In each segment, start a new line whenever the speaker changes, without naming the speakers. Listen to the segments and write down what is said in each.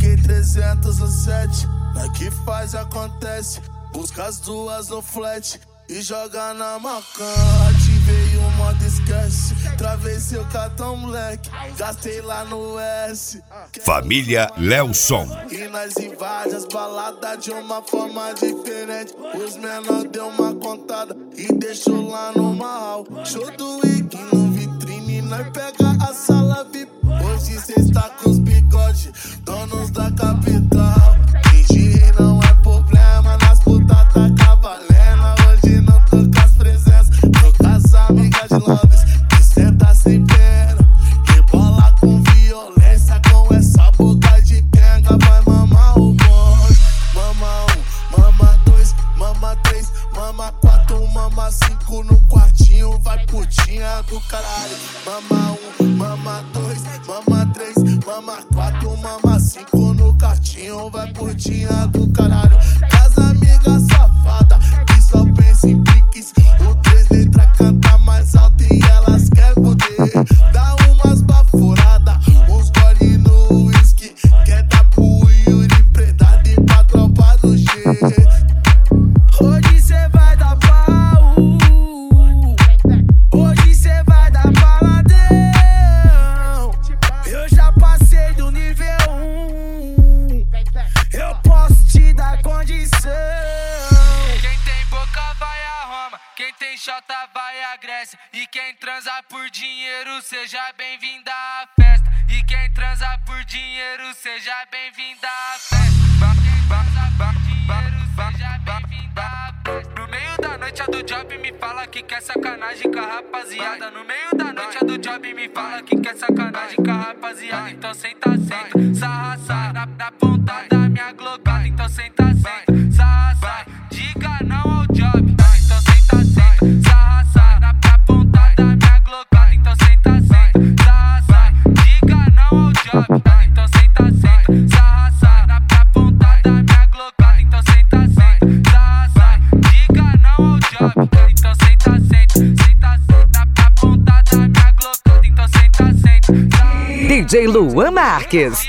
Peguei 300 no 7, na que faz acontece. Busca as duas no flat e joga na macan. Ativei o modo esquece, travei seu cartão moleque, gastei lá no S.
Família Lelson.
E nós invade as baladas de uma forma diferente. Os menor deu uma contada e deixou lá no mal. Show do Wig no vitrine, nós pega a sala VIP. Hoje cê está com os bigodes, donos da capital. Fingir não é problema, nas putas tá cavalena. Hoje não tô com as presenças, tô com as amigas de Londres, que senta sem pena. Rebola com violência, com essa boca de quenga. Vai mamar o bonde. Mama 1, mama 2, mama 3, mama 4, mama 5 no quartinho. Vai putinha do caralho. Mama 1, mama 2, mama 3, mama 4, mama 5 no quartinho. Vai putinha do caralho. Das amigas safada que só pensa em piques. O 3 letras canta mais alto e elas querem poder. Dá umas baforadas, uns gole no whisky. Quer dar pro Yuri predado e pra tropa do G. Hoje cê vai dar pau, hoje cê vai dar paladão. Eu já passei do nível 1, eu posso te dar condição.
Quem tem boca vai a Roma, quem tem xota vai a Grécia. E quem transa por dinheiro, seja bem-vinda à festa. E quem transa por dinheiro, seja bem-vinda à festa. Seja bem-vinda à festa. No meio da noite a do job me fala que quer sacanagem com a rapaziada. No meio da noite a do job me fala que quer sacanagem com a rapaziada. Então senta, senta, sarra, sarra na ponta da minha glocada. Então senta, senta, sarra, sarra, diga não ao job. Então senta, senta, sarra, sarra na ponta da minha glocada. Então senta, senta, sarra, sarra, diga não ao job. Então senta, senta, sarra, sarra na ponta da minha glocada. Então senta, senta, sarra, sarra, diga não ao job. Então senta, senta, senta, senta na ponta da minha glocada. Então senta, senta, sarra.
DJ Luan Marques.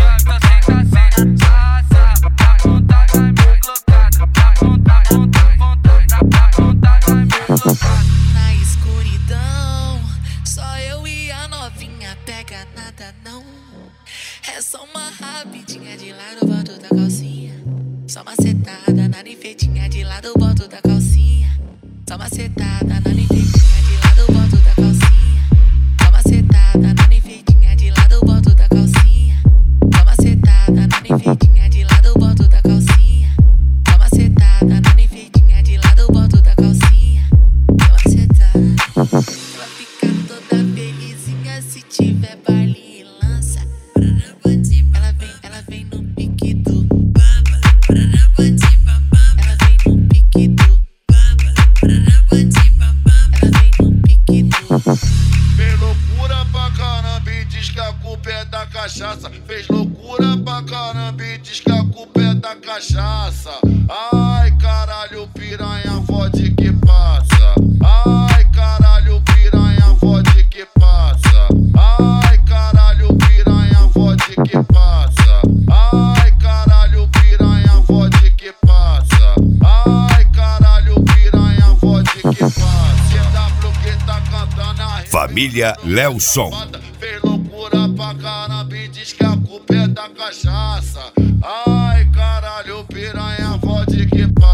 Na escuridão, só eu e a novinha, pega nada não. É só uma rapidinha de lado, boto da calcinha. Só uma setada na enfeitinha de lado, boto da calcinha. Só uma setada na enfeitinha de lado, boto da calcinha. Só uma setada na enfeitinha de lado, boto da calcinha. Só uma setada na enfeitinha de lado, boto da calcinha. Só uma setada na enfeitinha de lado, boto da calcinha. Só uma setada. Ela fica toda felizinha se tiver baile e lança. Ela vem no pique do baba. Ela vem no pique do baba. Ela vem no pique do.
Fez loucura pra caramba e diz que a culpa é da cachaça. Fez loucura pra caramba e diz que a culpa é da cachaça. Ai caralho, piranha, fode que passa. Ai caralho, piranha, fode que passa. Ai caralho, piranha, fode que passa. Ai caralho, piranha, fode que passa. Ai caralho, piranha, fode que passa. CW que tá cantando a
Família Lelson.
fez loucura pra caramba e diz que a culpa é da cachaça. Ai caralho, piranha, fode que passa.